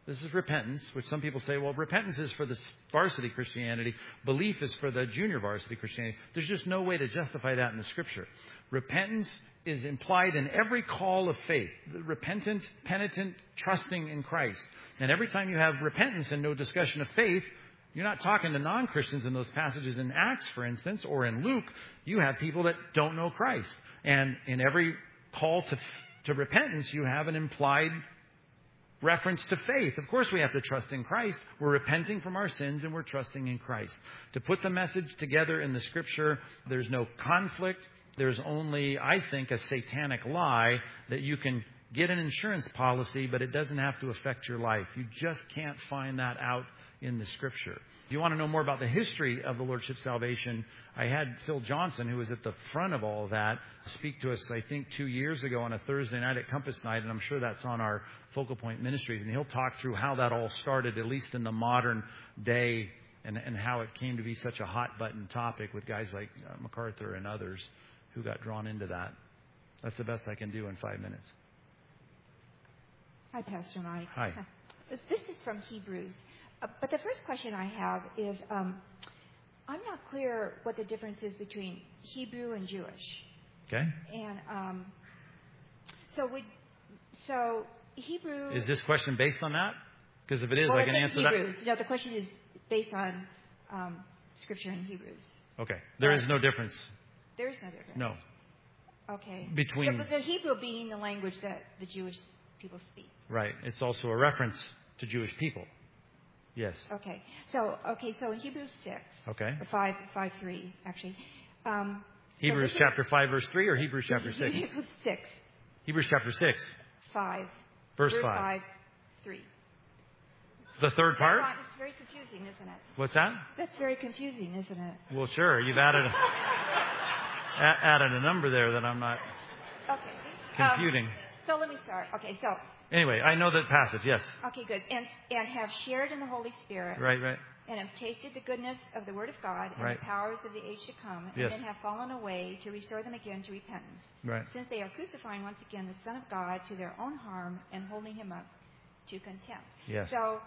S2: This is repentance, which some people say, well, repentance is for the varsity Christianity. Belief is for the junior varsity Christianity. There's just no way to justify that in the Scripture. Repentance is implied in every call of faith. Repentant, penitent, trusting in Christ. And every time you have repentance and no discussion of faith, you're not talking to non-Christians in those passages in Acts, for instance, or in Luke. You have people that don't know Christ. And in every call to repentance, you have an implied reference to faith. Of course, we have to trust in Christ. We're repenting from our sins and we're trusting in Christ. To put the message together in the Scripture, there's no conflict. There's only, I think, a satanic lie that you can get an insurance policy, but it doesn't have to affect your life. You just can't find that out in the Scripture. If you want to know more about the history of the Lordship Salvation, I had Phil Johnson, who was at the front of all of that, speak to us, I think, 2 years ago on a Thursday night at Compass Night, and I'm sure that's on our Focal Point Ministries, and he'll talk through how that all started, at least in the modern day, and how it came to be such a hot-button topic with guys like MacArthur and others who got drawn into that. That's the best I can do in 5 minutes.
S13: Hi, Pastor Mike.
S2: Hi.
S13: This is from Hebrews. But the first question I have is, I'm not clear what the difference is between Hebrew and Jewish.
S2: Okay.
S13: And so Hebrew...
S2: Is this question based on that? Because if it is,
S13: well,
S2: I can answer
S13: Hebrews.
S2: that.
S13: No, the question is based on Scripture in Hebrews.
S2: Okay. There is no difference.
S13: There is no difference.
S2: No.
S13: Okay.
S2: Between...
S13: So the Hebrew being the language that the Jewish people speak.
S2: Right. It's also a reference to Jewish people. Yes.
S13: Okay. So in Hebrews 6.
S2: Okay.
S13: 5:3 actually.
S2: Hebrews chapter 5 verse 3 or Hebrews chapter 6?
S13: Hebrews 6.
S2: Hebrews chapter 6.
S13: 5.
S2: Verse
S13: 5. 3.
S2: The third part?
S13: It's very confusing, isn't it?
S2: What's that?
S13: That's very confusing, isn't it?
S2: Well, sure. You've added a number there that I'm not computing.
S13: So let me start. Okay, so...
S2: Anyway, I know that passage, yes.
S13: Okay, good. And have shared in the Holy Spirit.
S2: Right.
S13: And have tasted the goodness of the Word of God and the powers of the age to come. And then have fallen away to restore them again to repentance.
S2: Right.
S13: Since they are crucifying once again the Son of God to their own harm and holding Him up to contempt.
S2: Yes.
S13: So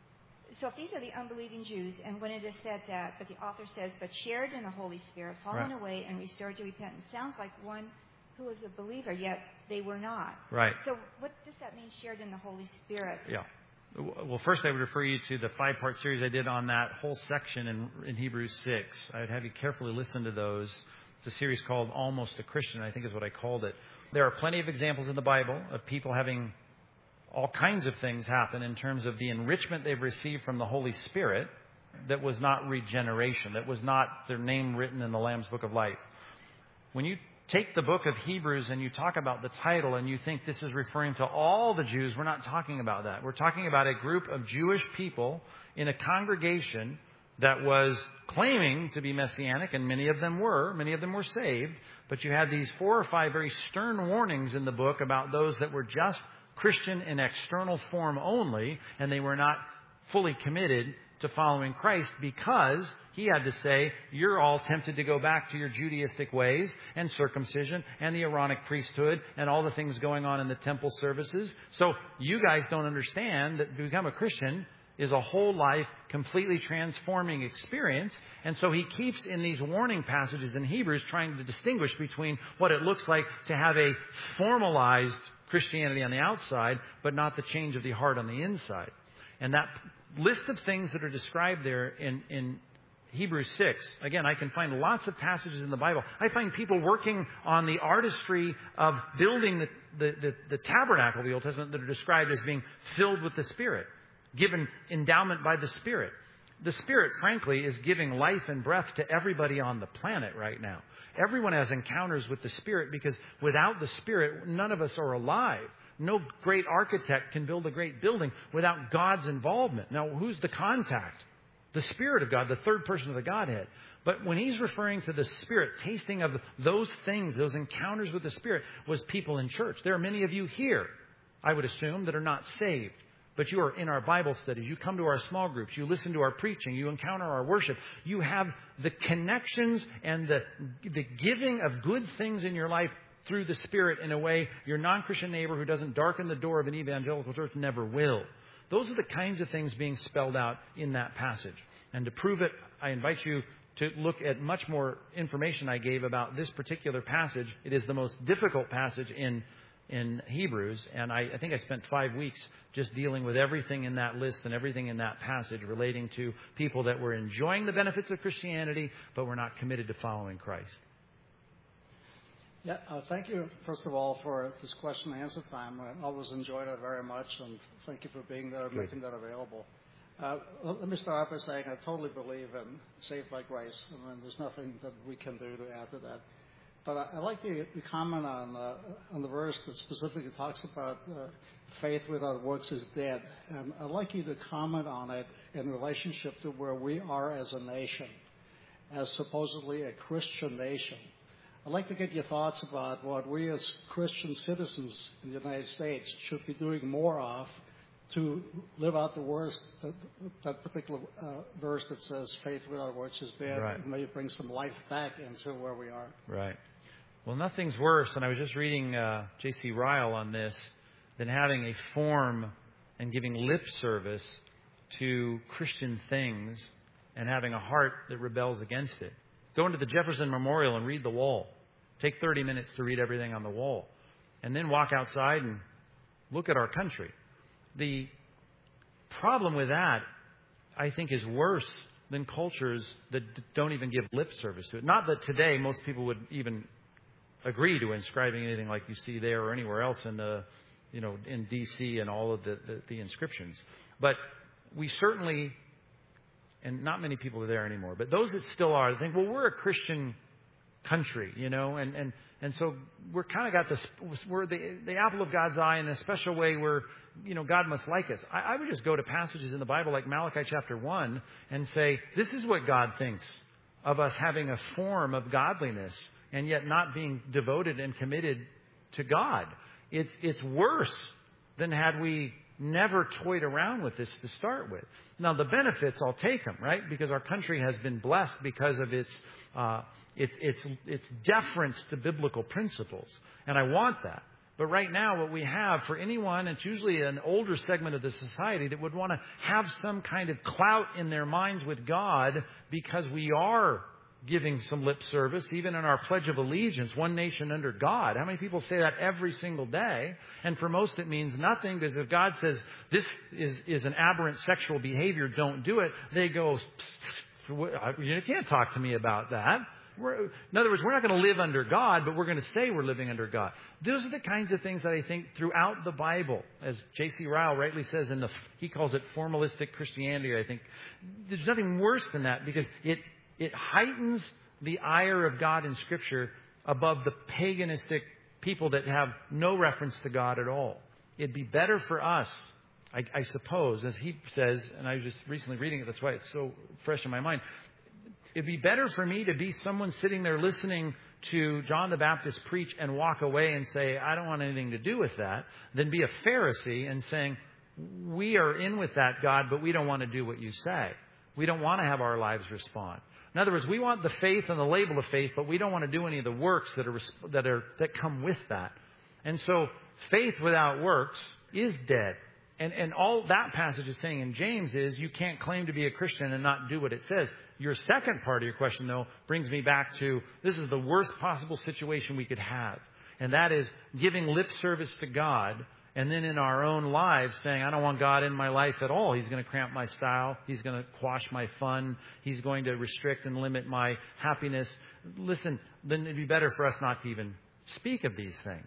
S13: if these are the unbelieving Jews, and when it is said that, but the author says, but shared in the Holy Spirit, fallen away and restored to repentance, sounds like one who was a believer, yet they were not.
S2: Right.
S13: So what does that mean, shared in the Holy Spirit?
S2: Yeah. Well, first I would refer you to the 5-part series I did on that whole section in Hebrews 6. I would have you carefully listen to those. It's a series called Almost a Christian, I think is what I called it. There are plenty of examples in the Bible of people having all kinds of things happen in terms of the enrichment they've received from the Holy Spirit that was not regeneration, that was not their name written in the Lamb's Book of Life. When you take the book of Hebrews and you talk about the title and you think this is referring to all the Jews, we're not talking about that. We're talking about a group of Jewish people in a congregation that was claiming to be messianic, and many of them were saved, but you had these 4 or 5 very stern warnings in the book about those that were just Christian in external form only, and they were not fully committed to following Christ because he had to say, you're all tempted to go back to your Judaistic ways and circumcision and the Aaronic priesthood and all the things going on in the temple services. So you guys don't understand that to become a Christian is a whole life, completely transforming experience. And so he keeps in these warning passages in Hebrews trying to distinguish between what it looks like to have a formalized Christianity on the outside, but not the change of the heart on the inside. And that list of things that are described there in Hebrews 6. Again, I can find lots of passages in the Bible. I find people working on the artistry of building the tabernacle of the Old Testament that are described as being filled with the Spirit, given endowment by the Spirit. The Spirit, frankly, is giving life and breath to everybody on the planet right now. Everyone has encounters with the Spirit because without the Spirit, none of us are alive. No great architect can build a great building without God's involvement. Now, who's the contact? The Spirit of God, the third person of the Godhead. But when he's referring to the Spirit, tasting of those things, those encounters with the Spirit, was people in church. There are many of you here, I would assume, that are not saved. But you are in our Bible studies. You come to our small groups. You listen to our preaching. You encounter our worship. You have the connections and the giving of good things in your life through the Spirit in a way your non-Christian neighbor who doesn't darken the door of an evangelical church never will. those are the kinds of things being spelled out in that passage. And to prove it, I invite you to look at much more information I gave about this particular passage. It is the most difficult passage in Hebrews, and I think I spent 5 weeks just dealing with everything in that list and everything in that passage relating to people that were enjoying the benefits of Christianity, but were not committed to following Christ.
S14: Yeah, thank you, first of all, for this question and answer time. I always enjoyed it very much, and thank you for being there and making that available. Let me start by saying I totally believe in saved by grace. I mean, there's nothing that we can do to add to that. But I'd like you to comment on the verse that specifically talks about faith without works is dead. And I'd like you to comment on it in relationship to where we are as a nation, as supposedly a Christian nation. I'd like to get your thoughts about what we as Christian citizens in the United States should be doing more of to live out the words, that particular verse that says faith without works is dead, and maybe bring some life back into where we are.
S2: Right. Well, nothing's worse, and I was just reading J.C. Ryle on this, than having a form and giving lip service to Christian things and having a heart that rebels against it. Go into the Jefferson Memorial and read the wall. Take 30 minutes to read everything on the wall. And then walk outside and look at our country. The problem with that, I think, is worse than cultures that don't even give lip service to it. Not that today most people would even agree to inscribing anything like you see there or anywhere else in the, in D.C. and all of the inscriptions. But we certainly, and not many people are there anymore, but those that still are, think, well, we're a Christian country, and so we're kind of got this, we're the apple of God's eye in a special way where, God must like us. I would just go to passages in the Bible like Malachi chapter 1 and say, this is what God thinks of us having a form of godliness and yet not being devoted and committed to God. It's worse than had we never toyed around with this to start with. Now, the benefits, I'll take them, right? Because our country has been blessed because of its deference to biblical principles. And I want that. But right now, what we have for anyone, it's usually an older segment of the society that would want to have some kind of clout in their minds with God because we are giving some lip service, even in our Pledge of Allegiance, one nation under God. How many people say that every single day? And for most it means nothing, because if God says this is an aberrant sexual behavior, don't do it, they go, you can't talk to me about that. In other words, we're not going to live under God, but we're going to say we're living under God. Those are the kinds of things that I think throughout the Bible, as J.C. Ryle rightly says, he calls it formalistic Christianity, I think. There's nothing worse than that, because it heightens the ire of God in Scripture above the paganistic people that have no reference to God at all. It'd be better for us, I suppose, as he says, and I was just recently reading it, that's why it's so fresh in my mind. It'd be better for me to be someone sitting there listening to John the Baptist preach and walk away and say, I don't want anything to do with that, than be a Pharisee and saying, we are in with that, God, but we don't want to do what you say. We don't want to have our lives respond. In other words, we want the faith and the label of faith, but we don't want to do any of the works that come with that. And so faith without works is dead. And all that passage is saying in James is you can't claim to be a Christian and not do what it says. Your second part of your question, though, brings me back to this is the worst possible situation we could have. And that is giving lip service to God and then in our own lives saying, I don't want God in my life at all. He's going to cramp my style. He's going to quash my fun. He's going to restrict and limit my happiness. Listen, then it'd be better for us not to even speak of these things.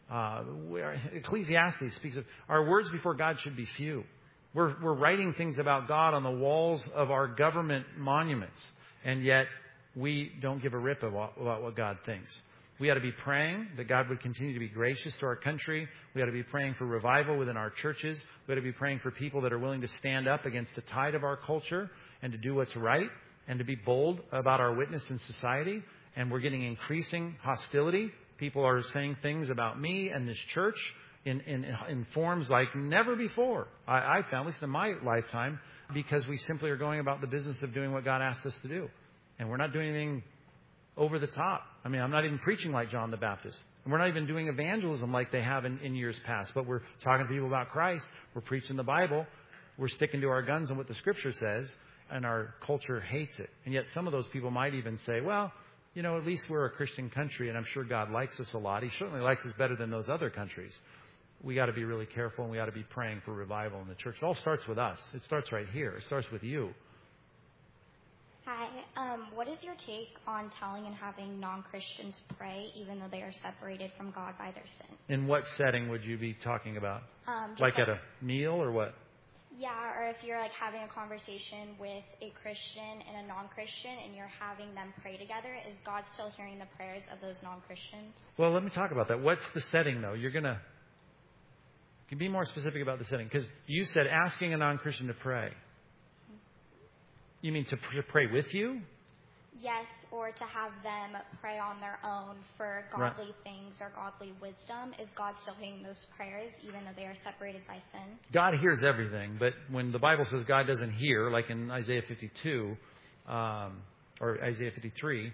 S2: Ecclesiastes speaks of our words before God should be few. We're writing things about God on the walls of our government monuments, and yet we don't give a rip about what God thinks. We ought to be praying that God would continue to be gracious to our country. We ought to be praying for revival within our churches. We ought to be praying for people that are willing to stand up against the tide of our culture and to do what's right and to be bold about our witness in society. And we're getting increasing hostility. People are saying things about me and this church in forms like never before. I found, at least in my lifetime, because we simply are going about the business of doing what God asked us to do. And we're not doing anything over the top. I mean, I'm not even preaching like John the Baptist. And we're not even doing evangelism like they have in years past. But we're talking to people about Christ. We're preaching the Bible. we're sticking to our guns on what the Scripture says, and our culture hates it. And yet some of those people might even say, well, at least we're a Christian country, and I'm sure God likes us a lot. He certainly likes us better than those other countries. We got to be really careful, and we got to be praying for revival in the church. It all starts with us. It starts right here. It starts with you.
S15: Hi. What is your take on telling and having non-Christians pray even though they are separated from God by their sin?
S2: In what setting would you be talking about? Like at a meal or what?
S15: Yeah, or if you're having a conversation with a Christian and a non-Christian and you're having them pray together, is God still hearing the prayers of those non-Christians?
S2: Well, let me talk about that. What's the setting, though? Can you be more specific about the setting? Because you said asking a non-Christian to pray. You mean to pray with you?
S15: Yes, or to have them pray on their own for godly things or godly wisdom. Is God still hearing those prayers even though they are separated by sin?
S2: God hears everything, but when the Bible says God doesn't hear, like in Isaiah 52 or Isaiah 53,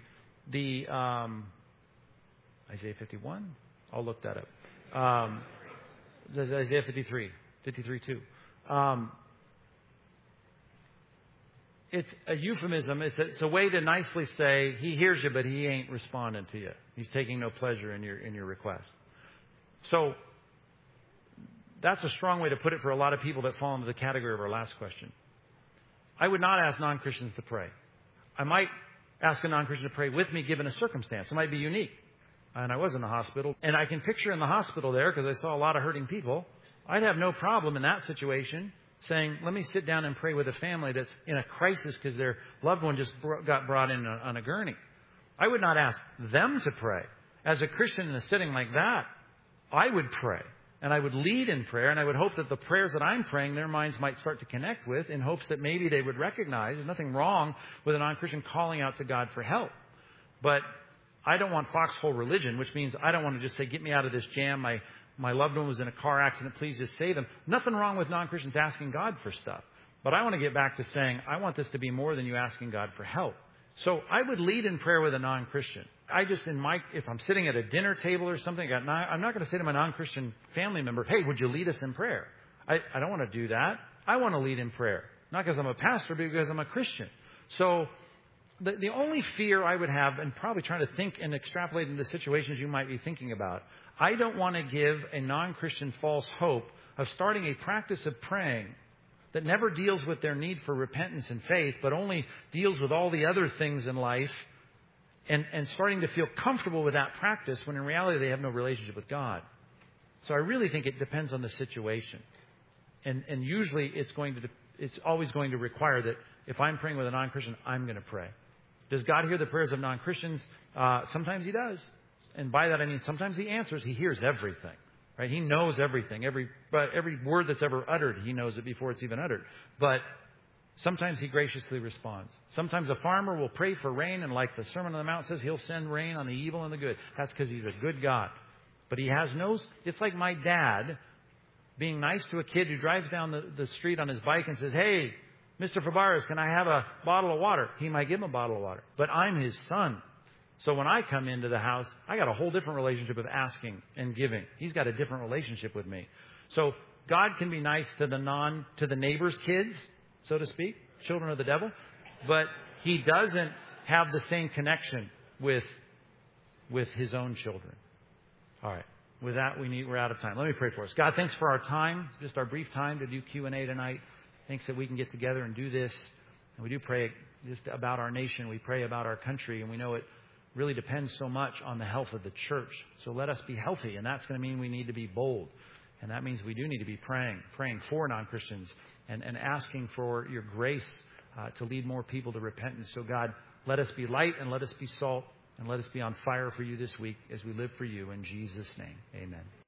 S2: Isaiah 51? I'll look that up. Isaiah 53:2. It's a euphemism. It's a way to nicely say he hears you, but he ain't responding to you. He's taking no pleasure in your request. So that's a strong way to put it for a lot of people that fall into the category of our last question. I would not ask non-Christians to pray. I might ask a non-Christian to pray with me given a circumstance. It might be unique. And I was in the hospital, and I can picture in the hospital there, because I saw a lot of hurting people, I'd have no problem in that situation saying, let me sit down and pray with a family that's in a crisis because their loved one just got brought in on a gurney. I would not ask them to pray. As a Christian in a setting like that, I would pray. And I would lead in prayer, and I would hope that the prayers that I'm praying, their minds might start to connect with, in hopes that maybe they would recognize there's nothing wrong with a non-Christian calling out to God for help. But I don't want foxhole religion, which means I don't want to just say, get me out of this jam. My loved one was in a car accident. Please just save them. Nothing wrong with non-Christians asking God for stuff. But I want to get back to saying, I want this to be more than you asking God for help. So I would lead in prayer with a non-Christian. If I'm sitting at a dinner table or something, I'm not going to say to my non-Christian family member, hey, would you lead us in prayer? I don't want to do that. I want to lead in prayer. Not because I'm a pastor, but because I'm a Christian. So the only fear I would have, and probably trying to think and extrapolate into situations you might be thinking about, I don't want to give a non-Christian false hope of starting a practice of praying that never deals with their need for repentance and faith, but only deals with all the other things in life, and starting to feel comfortable with that practice when in reality they have no relationship with God. So I really think it depends on the situation. And usually it's always going to require that if I'm praying with a non-Christian, I'm going to pray. Does God hear the prayers of non-Christians? Sometimes He does. And by that I mean sometimes He answers. He hears everything. Right? He knows everything. Every word that's ever uttered, He knows it before it's even uttered. But sometimes He graciously responds. Sometimes a farmer will pray for rain, and like the Sermon on the Mount says, He'll send rain on the evil and the good. That's because He's a good God. But He has it's like my dad being nice to a kid who drives down the street on his bike and says, hey, Mr. Fabarez, can I have a bottle of water? He might give him a bottle of water. But I'm his son. So when I come into the house, I got a whole different relationship of asking and giving. He's got a different relationship with me. So God can be nice to the neighbor's kids, so to speak, children of the devil, but He doesn't have the same connection with His own children. All right. With that, we're out of time. Let me pray for us. God, thanks for our time, just our brief time to do Q&A tonight. Thanks that we can get together and do this. And we do pray just about our nation. We pray about our country, and we know it really depends so much on the health of the church. So let us be healthy, and that's going to mean we need to be bold. And that means we do need to be praying for non-Christians and asking for your grace to lead more people to repentance. So God, let us be light and let us be salt and let us be on fire for you this week as we live for you. In Jesus' name, amen.